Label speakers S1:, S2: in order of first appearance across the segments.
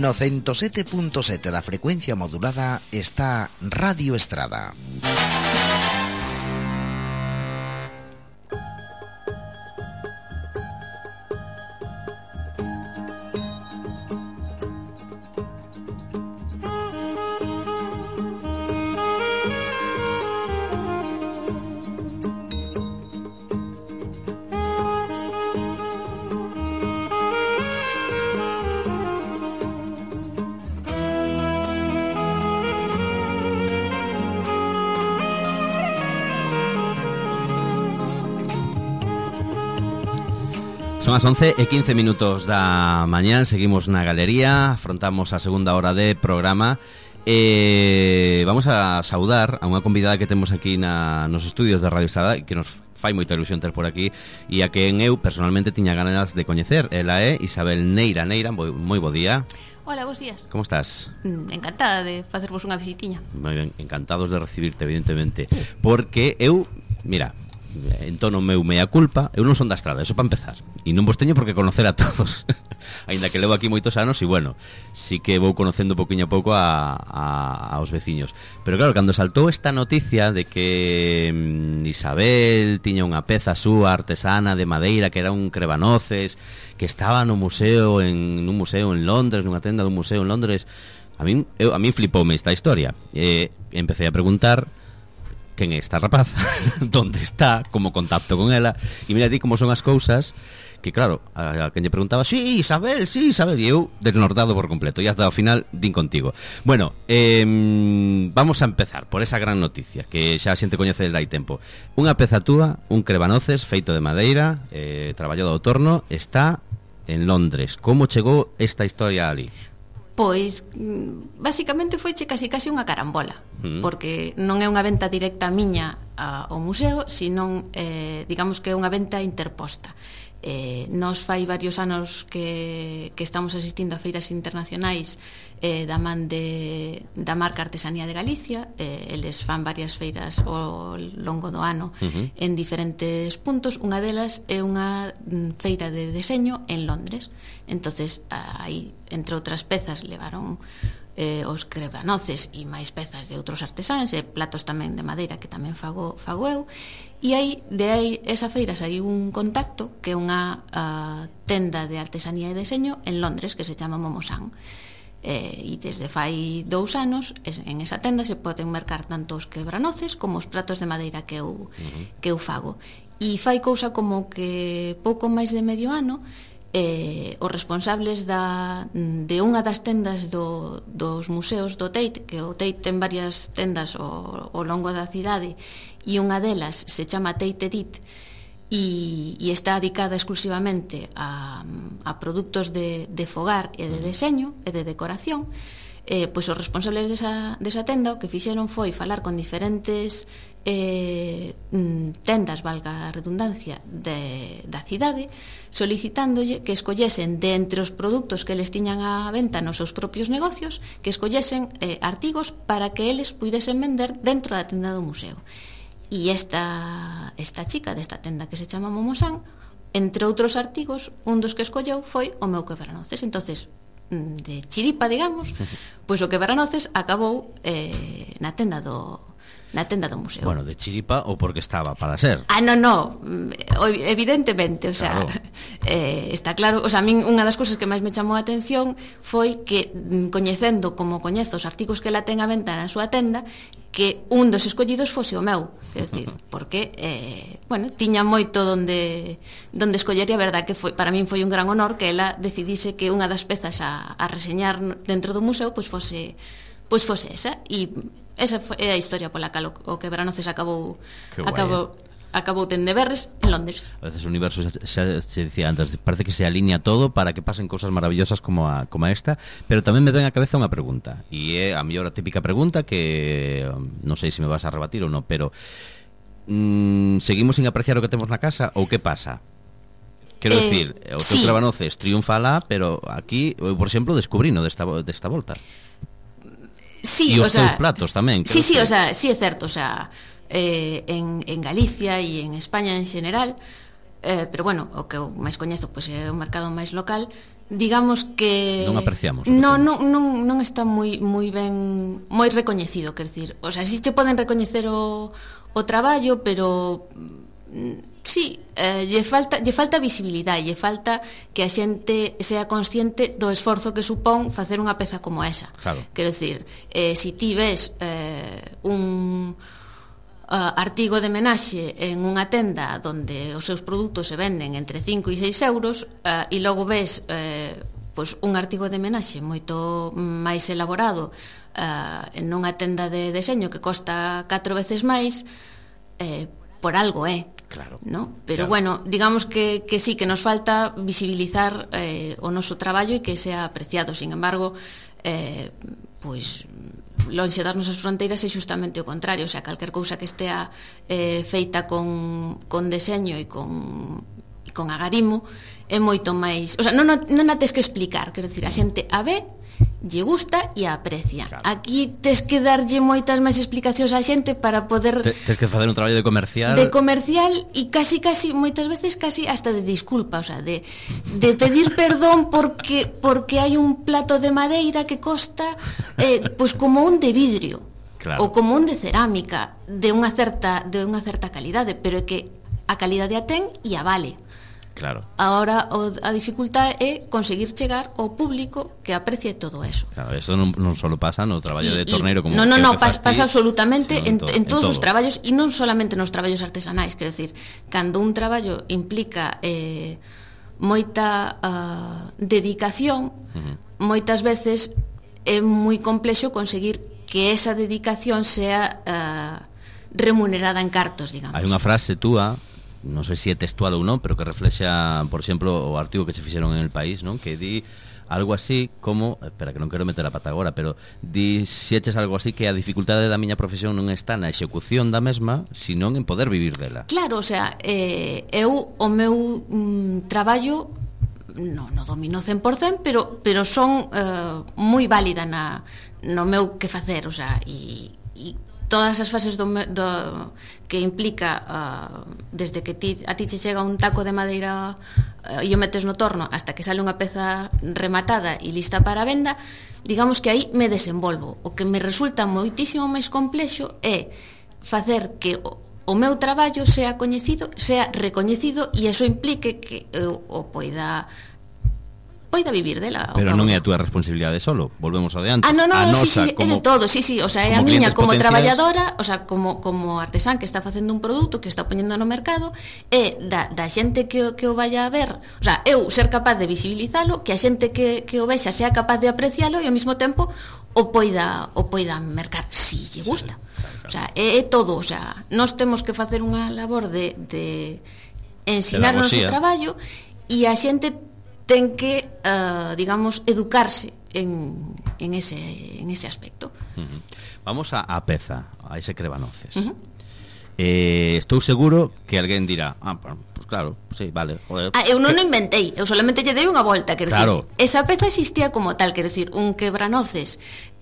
S1: No 107.7 da frecuencia modulada está Radio Estrada.
S2: Son as 11:15 da mañán. Seguimos na galería, afrontamos a segunda hora de programa. Vamos a saudar a unha convidada que temos aquí nos estudios de Radio Estrada, que nos fai moita ilusión ter por aquí, e a quen eu personalmente tiña ganas de coñecer. Ela é Isabel Neira. Neira, moi bo día.
S3: Hola, bons días.
S2: Como estás?
S3: Encantada de facervos unha visitiña.
S2: Moi ben, encantados de recibirte, evidentemente. Porque eu, mira, en tono meu mea culpa, eu non son da Estrada, eso para empezar, e non vos teño por que conocer a todos. Aínda que levo aquí moitos anos, e bueno, sí que vou conocendo poquinho a pouco aos veciños. Pero claro, cando saltou esta noticia de que Isabel tiña unha peza súa artesana de madeira, que era un crebanoces, que estaba nun museo en Londres, nunha tenda dun museo en Londres, a mí flipoume esta historia. Empecé a preguntar quen é esta rapaza, donde está, como contacto con ela, e mira ti como son as cousas, que claro, a quen lle preguntaba, sí, Isabel, e eu desnortado por completo, e hasta ao final din contigo. Bueno, vamos a empezar por esa gran noticia, que xa a xente coñece desde hai tempo. Unha peza túa, un crebanoces feito de madeira, traballado ao torno, está en Londres. Como chegou esta historia ali?
S3: Pois, basicamente foiche casi unha carambola, porque non é unha venta directa miña ao museo, senón, digamos que é unha venta interposta. Nos fai varios anos que estamos asistindo a feiras internacionais da man da marca Artesanía de Galicia. Eles fan varias feiras ao longo do ano en diferentes puntos. Unha delas é unha feira de deseño en Londres. Entonces, aí, entre outras pezas, levaron os crebanoces e máis pezas de outros artesáns, e platos tamén de madeira que tamén fago eu. E aí, esa feira saiu un contacto que é unha tenda de artesanía e deseño en Londres que se chama Momosan. E desde fai 2 anos en esa tenda se poden mercar tanto os quebranoces como os pratos de madeira que eu fago. E fai cousa como que pouco máis de medio ano os responsables de unha das tendas dos museos do Tate, que o Tate ten varias tendas ao longo da cidade, e unha delas se chama Tate Edit, e está dedicada exclusivamente a produtos de fogar e de deseño e de decoración. Pois os responsables desa tenda o que fixeron foi falar con diferentes tendas, valga a redundancia, da cidade, solicitándolle que escollesen de entre os produtos que eles tiñan á venta nos seus propios negocios, que escollesen artigos para que eles puidesen vender dentro da tenda do museo. E esta chica desta tenda que se chama Momosan, entre outros artigos, un dos que escolleu foi o meu quebranoces. Entonces, de chiripa, digamos, pois o quebranoces acabou na tenda do museo.
S2: Bueno, de chiripa ou porque estaba para ser.
S3: No, evidentemente, o sea, claro. Está claro, o sea, a min unha das cousas que máis me chamou a atención foi que, coñecendo como coñezo os artigos que ela ten a venta na súa tenda, que un dos escollidos fose o meu, é dicir, porque tiña moito donde escollería, a verdad que foi, para min foi un gran honor que ela decidise que unha das pezas a reseñar dentro do museo pois fose esa, e esa foi a historia pola cal o quebranoces acabou tende berres en Londres.
S2: A veces o universo, xa se dicía antes, parece que se alinea todo para que pasen cousas maravillosas como esta, pero tamén me ven á cabeza unha pregunta, e é a mellor a típica pregunta que non sei se me vas a rebatir ou non, pero seguimos sin apreciar o que temos na casa ou que pasa? Quero dicir, o teu crebanoces triunfa lá, pero aquí, eu, por exemplo, descubrino desta volta.
S3: Sí,
S2: e os teus platos tamén.
S3: Sí, o sea, sí é certo, o sea, en Galicia e en España en xeral, pero bueno, o que eu máis coñezo pois é o mercado máis local, digamos que
S2: non apreciamos.
S3: Non está moi ben, moi recoñecido, quer decir, o sea, si te poden recoñecer o traballo, pero sí, lle falta visibilidade, lle falta que a xente sea consciente do esforzo que supón facer unha peza como esa.
S2: Claro.
S3: Quero dicir, si ti ves un artigo de menaxe en unha tenda onde os seus produtos se venden entre 5 e 6 euros e logo ves pois un artigo de menaxe moito máis elaborado en unha tenda de deseño que costa 4 veces máis, por algo
S2: claro,
S3: ¿no? Pero
S2: claro.
S3: bueno, digamos que sí, que nos falta visibilizar o noso traballo e que sea apreciado. Sin embargo, pois lonxe das nosas fronteiras é xustamente o contrario, o sea, calquer cousa que estea feita con deseño e con agarimo é moito máis, o sea, non a tes que explicar, quero dicir, a xente a ve, lle gusta e a aprecia. Claro. Aquí tes que darlle moitas máis explicacións á xente para poder
S2: tes que facer un traballo de comercial
S3: e casi moitas veces casi hasta de disculpa, o sea, de pedir perdón porque hai un plato de madeira que costa pois como un de vidrio, claro, ou como un de cerámica de unha certa calidade, pero é que a calidade a ten e a vale.
S2: Claro.
S3: Ahora a dificultade é conseguir chegar ao público que aprecie todo eso.
S2: Claro, eso non só pasa no traballo de torneiro como
S3: pasa absolutamente en todos os traballos, e non solamente nos traballos artesanais, quero decir, cando un traballo implica moita dedicación, moitas veces é moi complexo conseguir que esa dedicación sea remunerada en cartos, digamos.
S2: Hai unha frase túa, non sei se é textual ou non, pero que reflexa, por exemplo, o artigo que se fixeron en El País, non? Que di algo así como, espera que non quero meter a pata agora, pero di xeches algo así que a dificultade da miña profesión non está na execución da mesma, senón en poder vivir dela.
S3: Claro, o sea, eu o meu traballo non domino 100%, pero son moi válida no meu que facer, o sea, e todas as fases que implica desde que a ti che chega un taco de madeira e o metes no torno hasta que sale unha peza rematada e lista para a venda, digamos que aí me desenvolvo. O que me resulta moitísimo máis complexo é facer que o meu traballo sea coñecido, sea recoñecido, e iso implique que eu o poida vivir dela.
S2: Pero non é a túa responsabilidade solo, volvemos ao de antes.
S3: Sí, é de todo, sí, o sea, é a miña como traballadora, o sea, como artesán que está facendo un produto, que está poñendo no mercado, é da xente que o vaya a ver, o sea, eu ser capaz de visibilizalo, que a xente que o vexa sea capaz de aprecialo e ao mesmo tempo o poida mercar, si lle gusta. O sea, é todo, o sea, nós temos que facer unha labor de ensinarnos o traballo, e a xente ten que, digamos, educarse en ese aspecto.
S2: Vamos a peza, a ese Crebanoces. Estou seguro que alguén dirá, pues claro, sí, vale.
S3: Eu non o inventei, eu solamente lle dei unha volta, quero
S2: claro.
S3: Decir, esa peza existía como tal, quero decir, un quebranoces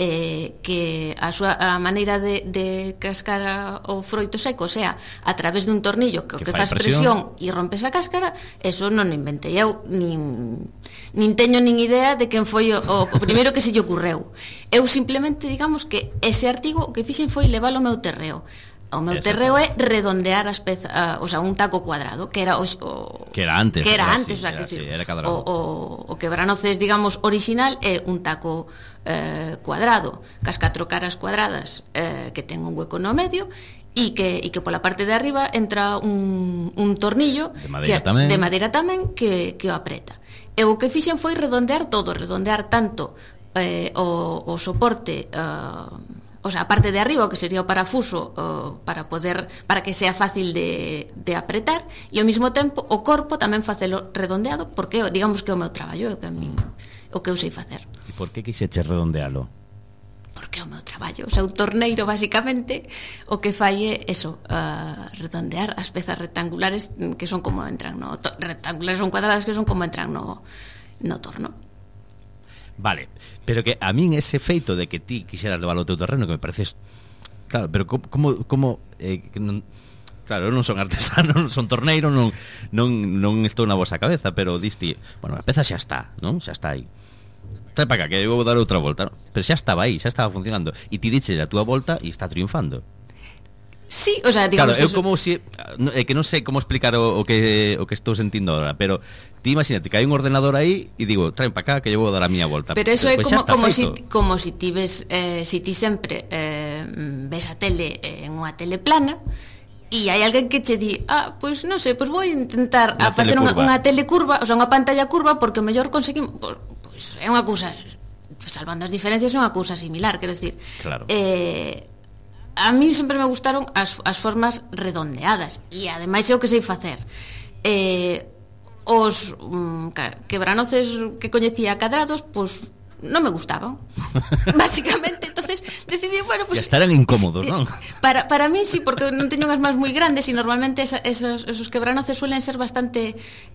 S3: que a maneira de cascar o froito seco, o sea, a través dun tornillo que faz presión e rompes a cáscara, eso non o inventei eu, nin teño nin idea de quen foi o primeiro que se lle ocurreu. Eu simplemente, digamos, que ese artigo o que fixen foi leválo ao meu terreo. O meu terreo é redondear as pezas, o sea, un taco cuadrado, que era
S2: antes,
S3: o sea,
S2: era cadrado.
S3: O quebranoces, digamos, original é un taco cuadrado, cas 4 caras cuadradas, que ten un hueco no medio, e que pola parte de arriba entra un tornillo
S2: de madeira
S3: tamén que o apreta. E o que fixen foi redondear todo, redondear tanto o soporte, o sea, a parte de arriba, o que sería o parafuso, para que sea fácil de apretar, e ao mesmo tempo o corpo tamén facelo redondeado, porque digamos que é o meu traballo, o que eu sei facer.
S2: E por que quixeches redondealo?
S3: Porque é o meu traballo, o sea, un torneiro basicamente o que fai é eso, redondear as pezas rectangulares que son como entran rectangulares son cuadradas que son como entran no torno.
S2: Vale, pero que a min ese feito de que ti quixeras levar ao teu terreno, que me parece claro, pero como Claro, eu non son artesano, non son torneiro, non estou na vosa cabeza, pero diste, bueno, a peza xa está, non? Xa está aí. Trae para cá, que eu vou dar outra volta, non? Pero xa estaba aí, xa estaba funcionando. E ti diches a túa volta e está triunfando.
S3: Sí, o sea, digamos
S2: claro,
S3: que...
S2: eu como si... É que non sei como explicar o que estou sentindo agora, pero ti imagínate que hai un ordenador aí e digo, traen para cá que eu vou dar a miña volta.
S3: Pero eso é como
S2: si
S3: ti ves, si ti sempre ves a tele en unha tele plana e hai alguén que che di, pois non sei, pois vou intentar a facer unha telecurva, o sea, unha pantalla curva, porque o mellor conseguimos, pois é unha cousa, salvando as diferencias, é unha cousa similar, quero decir.
S2: Claro.
S3: A mí sempre me gustaron as formas redondeadas e ademais é o que sei facer. Os quebranoces que coñecía cadrados, pois non me gustaban. Básicamente, entonces decidí, bueno, pues
S2: estarán incómodos, non?
S3: Para mí sí, porque non teño unhas mans moi grandes e normalmente esos quebranoces suelen ser bastante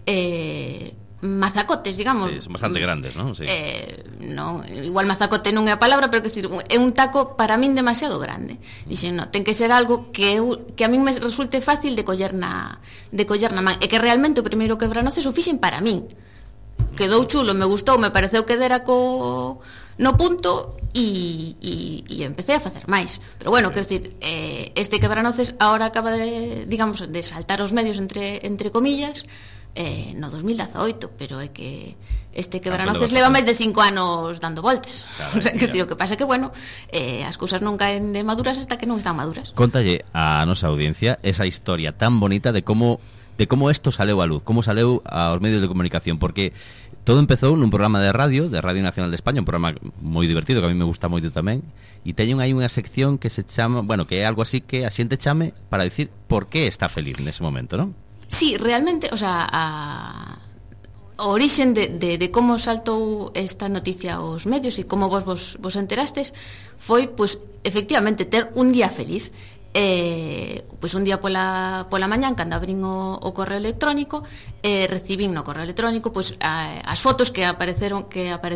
S3: mazacotes, digamos.
S2: Sí, son bastante grandes, non? Sí.
S3: Non, igual mazacote non é a palabra, pero que decir, é un taco para min demasiado grande. Dixen, non, ten que ser algo que a min me resulte fácil de coller na man, e que realmente o primeiro quebranoces o fixen para min. Quedou chulo, me gustou, me pareceu que dera no punto e empecé a facer máis. Pero bueno, quero dicir, este quebranoces ahora acaba de, digamos, de saltar os medios entre comillas, no 2018, pero é que este quebranoces leva máis de 5 anos dando voltas. Claro, o sea, que o que pasa é que, bueno, as cousas non caen de maduras hasta que non están maduras.
S2: Contalle a nosa audiencia esa historia tan bonita de como isto saleu a luz, como saleu aos medios de comunicación, porque todo empezou nun programa de Radio Nacional de España, un programa moi divertido que a mí me gusta moito tamén, e teñen aí unha sección que se chama, bueno, que é algo así que a xente chame para dicir por que está feliz nese momento, non?
S3: Sí, realmente, o sea, a orixen de como saltou esta noticia aos medios e como vos enterastes foi, pois, efectivamente, ter un día feliz. Pois un día pola mañán, cando abrín o correo electrónico, recibín no correo electrónico pois as fotos que apareceron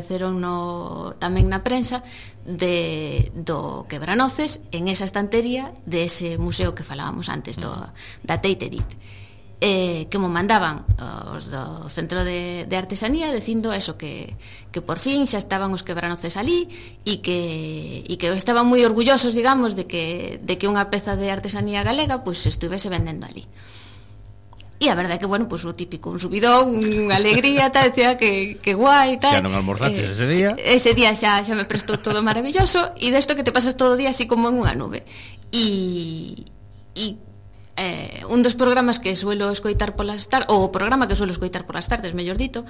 S3: tamén na prensa do quebranoces en esa estantería de ese museo que falábamos antes da Tate Edith. Que mo mandaban os do Centro de Artesanía dicindo eso, que por fin xa estaban os quebranoces ali e que estaban moi orgullosos, digamos, de que unha peza de artesanía galega pois se estivese vendendo ali. E a verdade é que, bueno, pois o típico, un subidón, unha alegría, tal, decía que guai, tal.
S2: Xa non almorzaches ese día?
S3: Ese día xa me prestou todo maravilloso e desto que te pasas todo o día así como en unha nube. E un dos programas que suelo escoitar polas tardes, o programa que suelo escoitar polas tardes, mellor dito,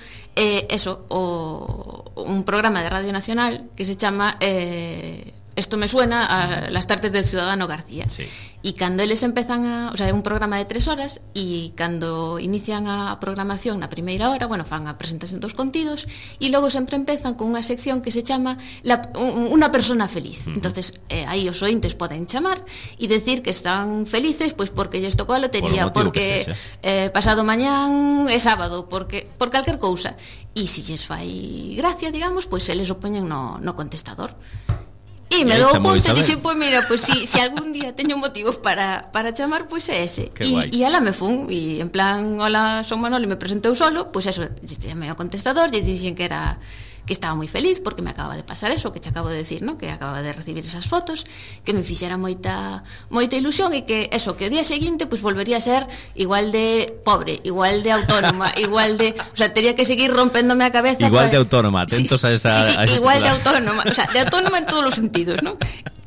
S3: un programa de Radio Nacional que se chama Esto me suena a las tardes del Ciudadano García. Sí. E cando eles empezan o sea, é un programa de 3 horas e cando inician a programación na primeira hora, bueno, fan a presentación dos contidos e logo sempre empezan con unha sección que se chama Una persona feliz. Entonces, aí os ointes poden chamar e decir que están felices pois porque lles tocou a lotería, porque pasado mañán é sábado, porque por calquer cousa. E se lles fai gracia, digamos, pois eles o poñen no contestador. E me dou conta e dixen, pois mira, pois si algún día teño motivos para chamar, pois é ese. E ala me fun, e en plan, hola, son Manolo, e me presentou solo, pois eso, chamei ao contestador, e dixen que estaba moi feliz porque me acaba de pasar eso que te acabo de decir, ¿no? Que acaba de recibir esas fotos, que me fixera moita ilusión e que eso, que o día seguinte pois volvería a ser igual de pobre, igual de autónoma, igual de, o sea, tería que seguir rompéndome a cabeza
S2: igual de autónoma, atentos a esa
S3: igual de autónoma, o sea, de autónoma en todos os sentidos, ¿no?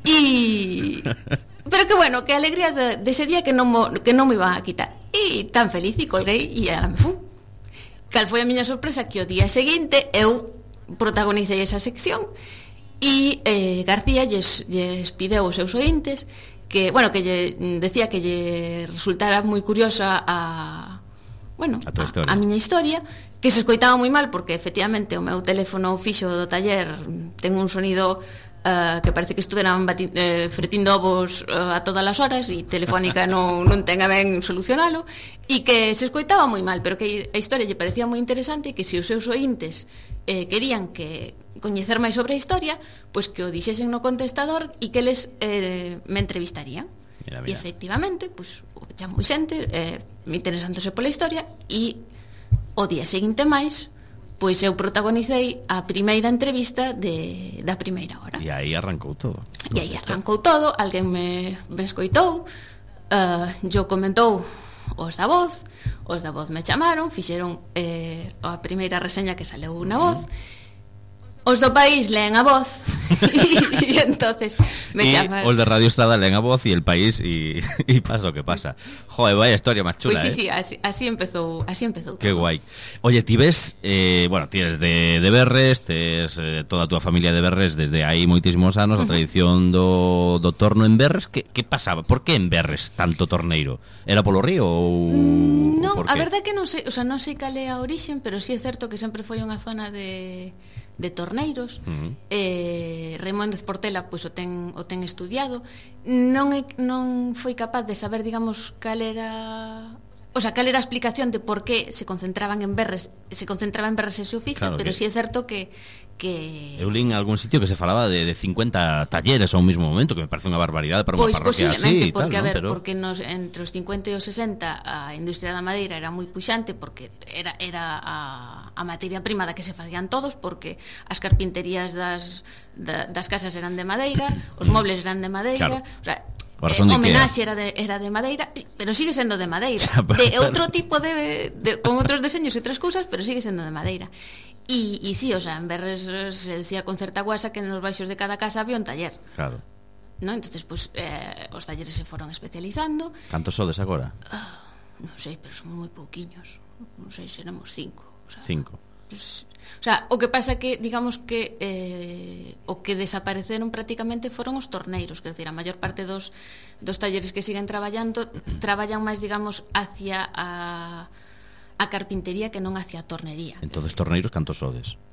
S3: Pero que bueno, que alegría de ese día que non me iban a quitar. E tan feliz e colguei e ahora me fun. Cal foi a miña sorpresa que o día seguinte eu protagonicei esa sección e García lles pideu aos seus ointes que, bueno, que lle decía que lle resultara moi curiosa a miña historia, que se escoitaba moi mal porque efectivamente o meu teléfono fixo do taller ten un sonido que parece que estuveran fretindo ovos a todas as horas e Telefónica non ten a ben solucionalo e que se escoitaba moi mal, pero que a historia lle parecía moi interesante e que se os seus ointes querían que coñecer máis sobre a historia, pois que o dixesen no contestador e que eles me entrevistarían.
S2: Mira.
S3: E efectivamente, pois, chamou xente, interesándose pola historia, e o día seguinte máis, pois eu protagonicei a primeira entrevista da primeira hora.
S2: E aí arrancou todo.
S3: E aí arrancou todo, alguén me escoitou, yo comentou os da Voz me chamaron, fixeron a primeira reseña que saleu na Voz, os do País leen a Voz e entonces me chamaron.
S2: Os de Radio Estrada leen a Voz e el País e pasa o que pasa. Joder, vaya historia máis chula,
S3: Pois sí, así empezou.
S2: Qué guai. Oye, ti ves, bueno, ti eres de Berres, tes toda a túa familia de Berres desde hai moitísimos anos, a tradición do torno en Berres. Que pasaba? Por que en Berres tanto torneiro? Era polo río ou
S3: non, a verdade que non sei, o sea, non sei cal é a orixen, pero sí é certo que sempre foi unha zona de torneiros. Reimóndez Portela pois o ten estudiado. Non foi capaz de saber, digamos, cal era a explicación de por qué se concentraba en Berres ese oficio, claro, pero sí é certo que
S2: eu lín en algún sitio que se falaba de 50 talleres a un mismo momento, que me parece unha barbaridade para unha parroquia así,
S3: porque,
S2: tal,
S3: a ver,
S2: pero...
S3: porque entre os 50 e os 60 a industria da madeira era moi puxante, porque era a materia prima da que se facían todos, porque as carpinterías das casas eran de madeira, os mobles eran de madeira, claro. O sea, homenaxe era de madeira, pero sigue sendo de madeira, de outro tipo con outros deseños e outras cousas, pero sigue sendo de madeira. E sí, o sea, en Berres se decía con certa guasa que nos baixos de cada casa había un taller.
S2: Claro.
S3: ¿No? Entonces, pues, os talleres se foron especializando.
S2: Cantos sodes agora?
S3: Non sei, pero somos moi pouquiños. Non sei, seremos 5. O sea,
S2: 5.
S3: Pues, o sea, o que pasa que, digamos que o que desapareceron prácticamente foron os torneiros, quer dizer, a maior parte dos talleres que siguen traballando traballan máis, digamos, hacia a carpintería que non hacia a tornería.
S2: Entonces, torneiros cantos sodes?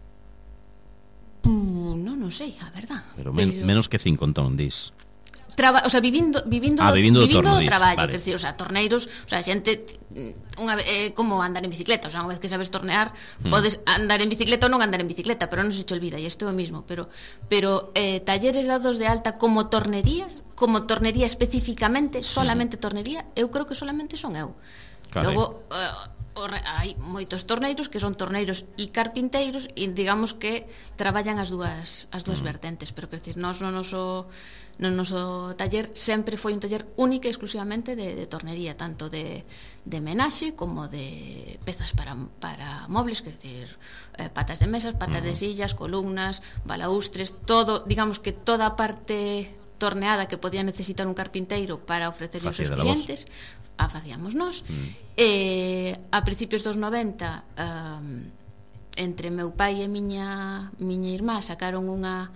S3: Non sei, a verdad.
S2: Pero menos que 5, entón, dis.
S3: O sea, vivindo
S2: torno,
S3: do traballo,
S2: vale.
S3: Quer dizer, o sea, torneiros, o sea, xente como andar en bicicleta, o sea, unha vez que sabes tornear, podes andar en bicicleta ou non andar en bicicleta, pero non se te olvida, e isto é o mismo, pero talleres dados de alta como tornería especificamente, solamente tornería, eu creo que solamente son eu.
S2: Carai.
S3: Logo hai moitos torneiros que son torneiros e carpinteiros e digamos que traballan as dúas vertentes, pero quer dizer, nós no noso taller sempre foi un taller único e exclusivamente de tornería, tanto de menaxe como de pezas para mobles, quer dizer, patas de mesas, patas de sillas, columnas, balaustres, todo, digamos que toda a parte torneada que podía necesitar un carpinteiro para ofrecerle aos seus clientes, a facíamos nós. A principios dos 90, entre meu pai e miña irmá sacaron unha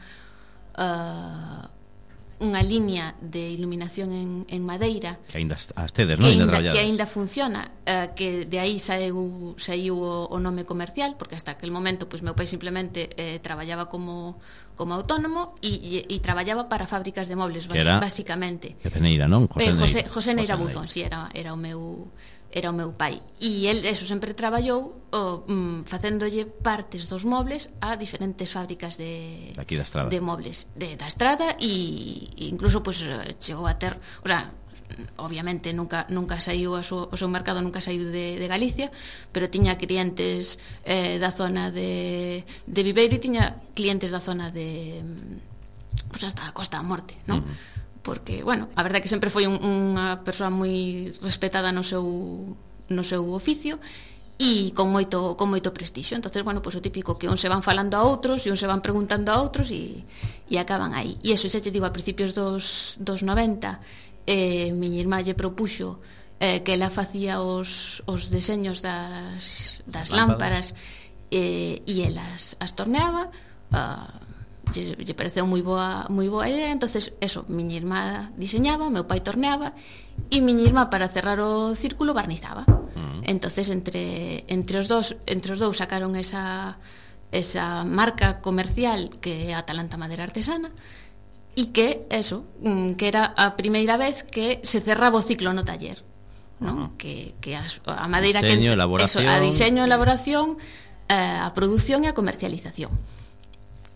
S3: liña de iluminación en madeira
S2: que aínda as tedes, non?
S3: Que aínda funciona, que de aí saiu o nome comercial, porque hasta aquel momento pois meu pai simplemente traballaba como autónomo e traballaba para fábricas de mobles, basicamente.
S2: De Peneira, non?
S3: José Neira Buzón, si, era o meu pai. E el eso sempre traballou facéndolle partes dos mobles a diferentes fábricas de mobles da Estrada, e incluso pues, chegou a ter, o sea, obviamente nunca saiu o seu mercado, nunca saiu de Galicia, pero tiña clientes da zona de Viveiro e tiña clientes da zona de pues hasta a Costa da Morte, non? Porque, bueno, a verdade é que sempre foi unha persoa moi respetada no seu oficio e con moito prestixio. Entonces, bueno, pues o típico que uns se van falando a outros e uns se van preguntando a outros e acaban aí. E eso, xa te digo, a principios dos 90, miña irmá lle propuxo que ela facía os deseños das lámparas e elas as torneaba. Lle pareceu moi boa idea. Entonces eso, miña irmá diseñaba, meu pai torneaba e miña irmá, para cerrar o círculo, barnizaba. Entonces entre os dous sacaron esa marca comercial que é Atalanta Madera Artesana, e que eso, que era a primeira vez que se cerraba o ciclo no taller, non? Que a madeira
S2: diseño,
S3: que
S2: elaboración,
S3: a diseño, elaboración, a produción e a comercialización.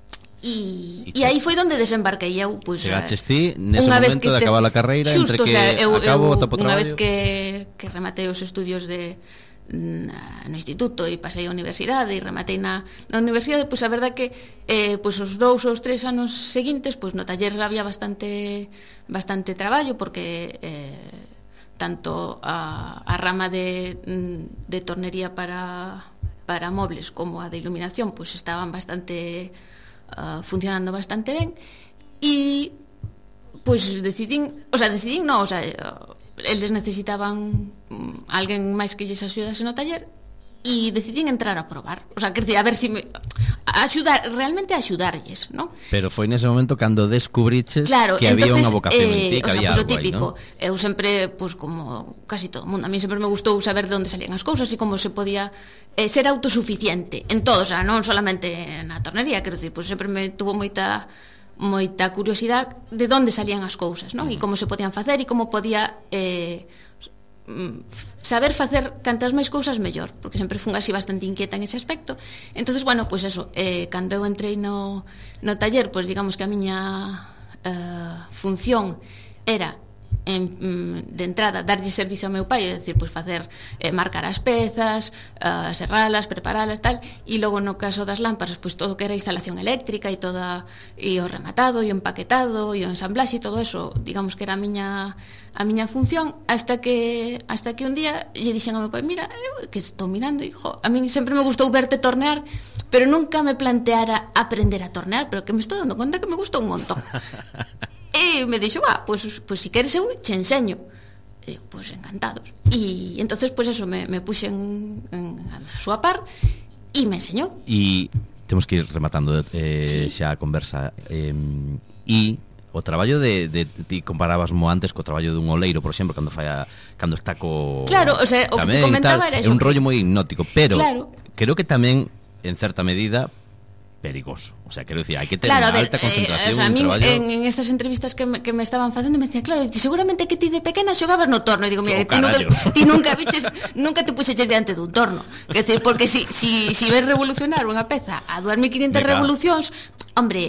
S3: E aí foi onde desembarquei eu, pois
S2: chegaches ti nese momento de acabar a carreira,
S3: xusto,
S2: entre que acabo o topo traballo.
S3: Unha vez que rematei os estudios no instituto e pasei a universidade e rematei na universidade, pois a verdade que pois os 2 ou os 3 anos seguintes, pois no taller había bastante traballo, porque tanto a rama de tornería para mobles como a de iluminación pois estaban funcionando bastante ben, e pois decidín, eles necesitaban alguén máis que lles axudase no taller, e decidín entrar a probar, quer dizer, a ver se realmente axudarlles, ¿no?
S2: Pero foi nese momento cando descubriches que había unha vocación en ti, que había algo aí, ¿no?
S3: Eu sempre, pois como casi todo o mundo, a mí sempre me gustou saber de onde salían as cousas e como se podía ser autosuficiente en todo, non solamente na tornería, quero dicir, pois sempre me tuvo moita curiosidade de onde salían as cousas, non? E como se podían facer e como podía saber facer cantas máis cousas mellor, porque sempre fun así bastante inquieta en ese aspecto. Entonces, bueno, pois eso, cando eu entrei no taller, pois digamos que a miña función era de entrada darlle servicio ao meu pai, é dicir, pois facer marcar as pezas, serralas, preparalas, tal, e logo no caso das lámparas, pois todo que era instalación eléctrica e o rematado e o empaquetado e o ensamblaxe e todo eso, digamos que era a miña función, hasta que un día lle dixen ao meu pai, mira, eu que estou mirando, hijo, a mí sempre me gustou verte tornear, pero nunca me planteara aprender a tornear, pero que me estou dando conta que me gusta un montón. E me dixo, pois si queres eu che enseño. E digo, pois encantados. E entonces, pois eso, me puxen a súa par e me enseñou.
S2: E temos que ir rematando xa a conversa. E o traballo de ti comparabasmo antes co traballo dun oleiro, por exemplo, cando está co...
S3: Claro, o sea, o que te comentaba era eso.
S2: É un rollo moi hipnótico, pero
S3: claro,
S2: creo que tamén, en certa medida, perigoso. O sea, quero dicir, hai que ter unha alta concentración,
S3: a mí, en estas entrevistas que me estaban facendo me decían, claro, seguramente que ti de pequena xogabas no torno. E digo, mira, ti nunca te puxeches diante dun torno. Quer dizer, porque si ves revolucionar unha peza a 2500 revolucións, hombre,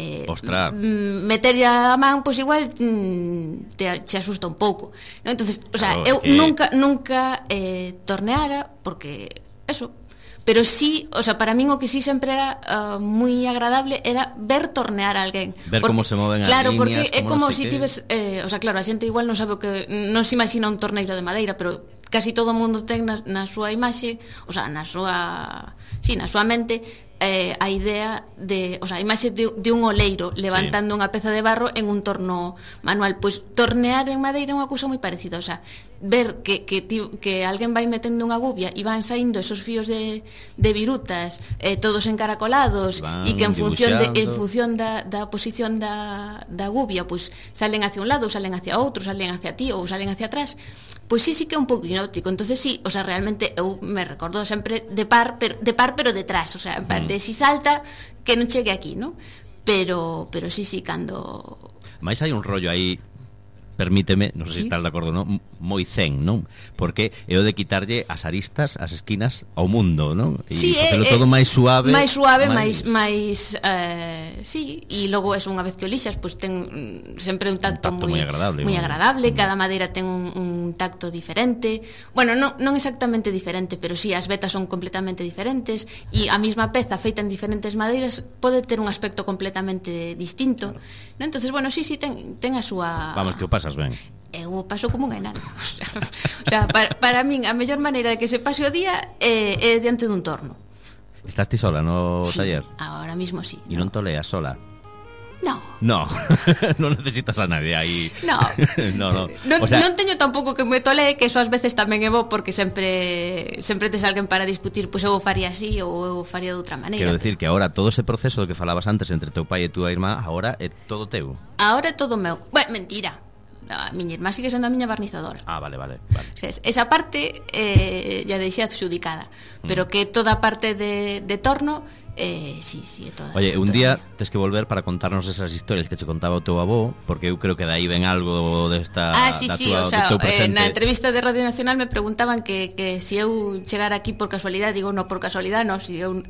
S3: meterlle a man, pois igual te asusta un pouco, ¿no? Entonces, o sea, eu nunca torneara, porque eso. Pero sí, o sea, para min o que sí sempre era moi agradable era ver tornear a alguén.
S2: Ver como se moven as líneas.
S3: Claro, porque é como si tives, o sea, claro, a xente igual non sabe o que, non se imagina un torneiro de madeira, pero casi todo o mundo ten na súa imaxe, o sea, na súa mente, a idea de, o sea, a imaxe de un oleiro levantando unha peza de barro en un torno manual. Pois tornear en madeira é unha cousa moi parecida, o sea, ver que alguén vai metendo unha gubia e van saindo esos fíos de virutas, todos encaracolados, e que en función da posición da gubia, pois salen hacia un lado, ou salen hacia outro, salen hacia ti ou salen hacia atrás. Pois sí que é un pouco hipnótico. Entonces sí, o sea, realmente eu me recordo sempre de par pero detrás, o sea, de si salta que non chegue aquí, ¿no? Pero sí, cando...
S2: Mais hai un rollo aí, permíteme, non sei se estás de acordo, non? Moi zen, non? Porque é o de quitarlle as aristas, as esquinas ao mundo, non? E facelo todo máis suave.
S3: Máis sí, e logo eso, unha vez que o lixas, pois ten sempre un tacto moi agradable, cada madeira ten un tacto diferente. Bueno, non exactamente diferente, pero sí, as vetas son completamente diferentes, e a mesma peza feita en diferentes madeiras pode ter un aspecto completamente distinto, claro. Entonces, bueno, sí, ten a súa...
S2: Vamos, que o pasas ben.
S3: Eu paso como un enano. O sea, para min a mellor maneira de que se pase o día é diante dun torno.
S2: Estás ti sola no taller?
S3: Ahora mismo sí.
S2: E non toleas sola?
S3: No.
S2: Non necesitas a nadie aí.
S3: No. O sea, non teño tampouco que me tolee, que eso ás veces tamén é bo, porque sempre tes alguén para discutir, pois eu faría así ou eu faría de outra maneira.
S2: Quero decir que agora todo ese proceso do que falabas antes entre teu pai e túa irmá, agora é todo teu.
S3: Agora é todo meu. Bueno, mentira. A miña irmá sigue sendo a miña barnizadora.
S2: Vale.
S3: O sea, esa parte ya deixei adxudicada, pero que toda a parte de torno Sí, toda.
S2: Oye, un día tes que volver para contarnos esas historias que che contaba o teu avó, porque eu creo que dai ven algo desta
S3: sí,
S2: tua,
S3: o sea,
S2: do teu presente.
S3: na entrevista de Radio Nacional me preguntaban que si eu chegara aquí por casualidade, digo, no, por casualidade no, si eu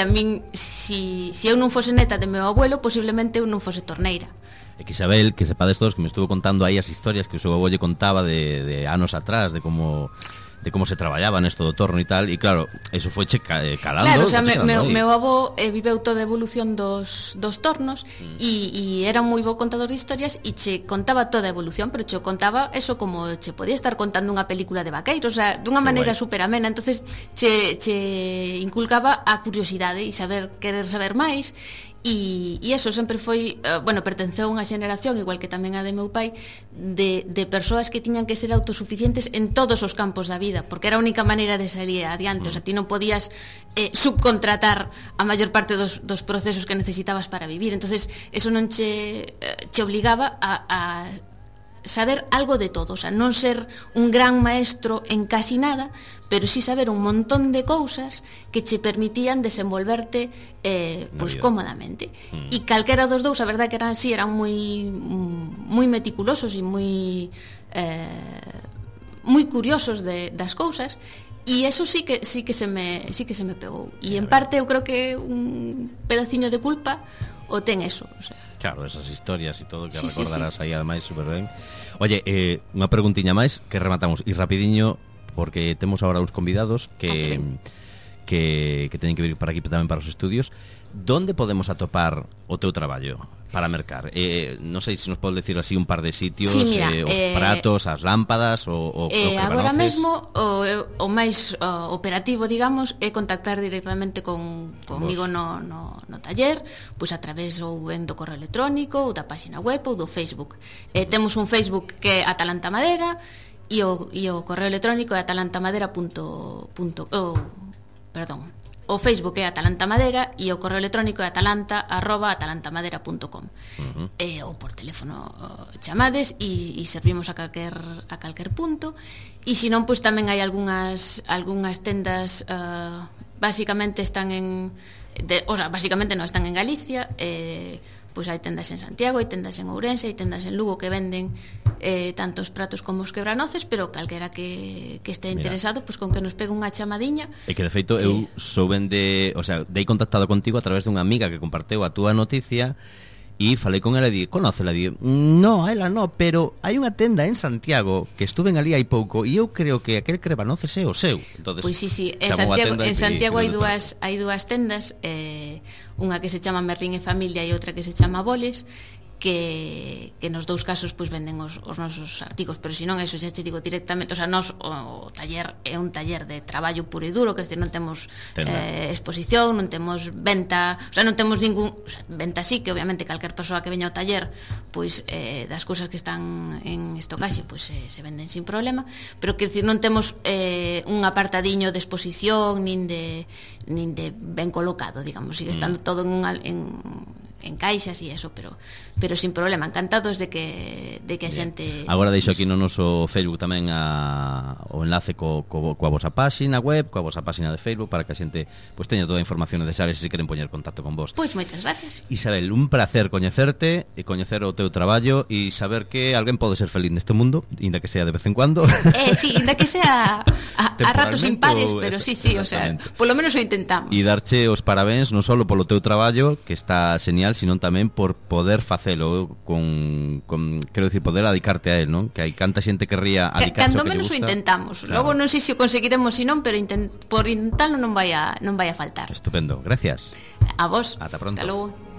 S3: non fose neta de meu abuelo, posiblemente eu non fose torneira.
S2: E que Isabel, que sepades todos que me estuvo contando aí as historias que o seu avó lle contaba de anos atrás, de como se traballaba nesto do torno e tal, e claro, eso foi calando.
S3: Claro, o sea, meu avó viveu toda a evolución dos tornos e era un moi bo contador de historias e che contaba toda a evolución, pero che contaba eso como che podía estar contando unha película de vaqueiros, o sea, dunha maneira super amena, entonces che inculcaba a curiosidade e querer saber máis. E eso sempre foi, pertenceu a unha xeneración, igual que tamén a de meu pai, de persoas que tiñan que ser autosuficientes en todos os campos da vida, porque era a única maneira de salir adiante. O sea, ti non podías subcontratar a maior parte dos procesos que necesitabas para vivir. Entonces eso non che obligaba a saber algo de todo, o sea, non ser un gran maestro en casi nada, pero sí saber un montón de cousas que che permitían desenvolverte pois cómodamente. E calquera dos dous, a verdade que eran moi meticulosos e moi curiosos das cousas. E eso sí que se me pegou. E en parte eu creo que un pedaciño de culpa o ten eso, o sea.
S2: Claro, esas historias e todo que recordarás aí ademais super ben. Oye, unha preguntiña máis que rematamos e rapidiño, porque temos agora uns convidados que teñen que vir para aquí tamén para os estudios. Donde podemos atopar o teu traballo para mercar? Non sei se nos pode decir así un par de sitios,
S3: sí, mira,
S2: os pratos, as lámpadas, o
S3: agora mesmo o máis operativo, digamos, é contactar directamente comigo no taller, pois a través ou ben do correo electrónico ou da página web ou do Facebook. Temos un Facebook que é Atalanta Madera e o correo electrónico é o Facebook é Atalanta Madera e o correo electrónico é atalanta@atalantamadera.com. Ou por teléfono chamades e servimos a calquer punto. E se non, pois tamén hai algunhas tendas, basicamente están basicamente non están en Galicia, pois hai tendas en Santiago, hai tendas en Ourense, hai tendas en Lugo que venden tanto os pratos como os quebranoces, pero calquera que este interesado, pois con que nos pegue unha chamadiña.
S2: E que de feito eu souben dei contactado contigo a través dunha amiga que comparteu a túa noticia e falei con ela e di, conócela? Di, no, ela no, pero hai unha tenda en Santiago que estuven ali hai pouco e eu creo que aquel quebranoces é o seu. Entonces,
S3: pois sí, en Santiago hai dúas tendas, unha que se chama Merlín e Familia e outra que se chama Boles, que nos dous casos pois venden os nosos artigos, pero se non, eso xa te digo directamente, o sea, o taller é un taller de traballo puro e duro, que decir, non temos exposición, non temos venta, o sea, non temos venta sí, que obviamente calquer persoa que veña ao taller, pois das cousas que están en estocaxe, pois se venden sin problema, pero que decir, non temos un apartadiño de exposición nin de ben colocado, digamos, sigue estando todo en caixas e eso, pero sin problema, encantados de que a xente.
S2: Agora deixo aquí no noso Facebook tamén o enlace coa vosa páxina web, coa vosa páxina de Facebook, para que a xente pois teña toda a información necesaria se queren poñer contacto con vos.
S3: Pois moitas gracias.
S2: Isabel, un placer coñecerte e coñecer o teu traballo e saber que alguén pode ser feliz neste mundo, inda que sea de vez en cuando.
S3: Sí, inda que sea a ratos impares, pero sí, o sea, polo menos o intentamos.
S2: E darche os parabéns non só polo teu traballo, que está genial, sino tamén por poder facelo quero dicir, poder dedicarte a él, non? Que hai canta xente que ría dedicarse ao que lle gusta. Cando menos
S3: o intentamos. Claro. Logo non sei se o conseguiremos ou non, pero por intentarlo non vai a faltar.
S2: Estupendo, gracias.
S3: A vos.
S2: Ata pronto.
S3: Hasta logo.